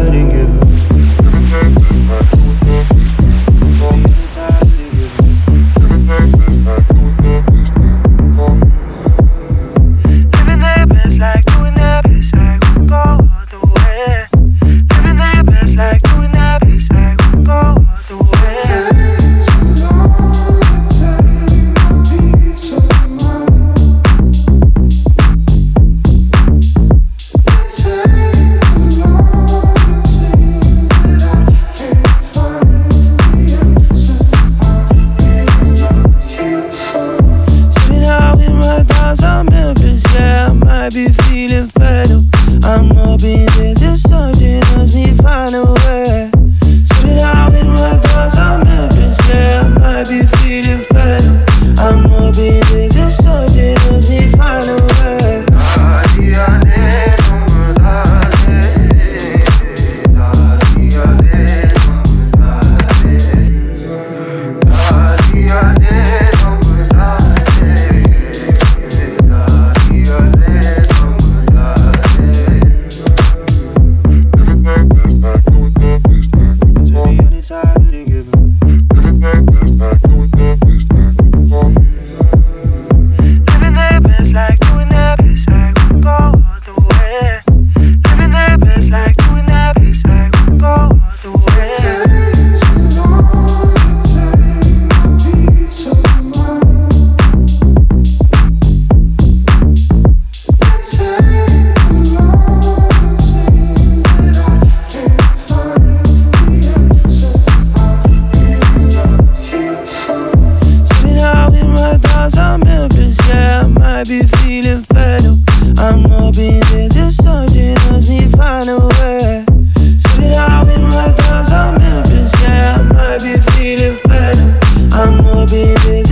wouldn't give up. Living their best like doing their best like we go all the way. Living their best like doing their best like we go all the way. Be feeling fatal. I'm up in there, this something helps me find a way. Sitting out in my thoughts, I'm nervous, yeah. I might be feeling fatal. I'm up in there, this something helps me find a way. Be feeling fatal. I'm up in there, this something helps me find a way. Sitting out in my thoughts, I'm nervous, yeah. I might be feeling fatal. I'm up in there.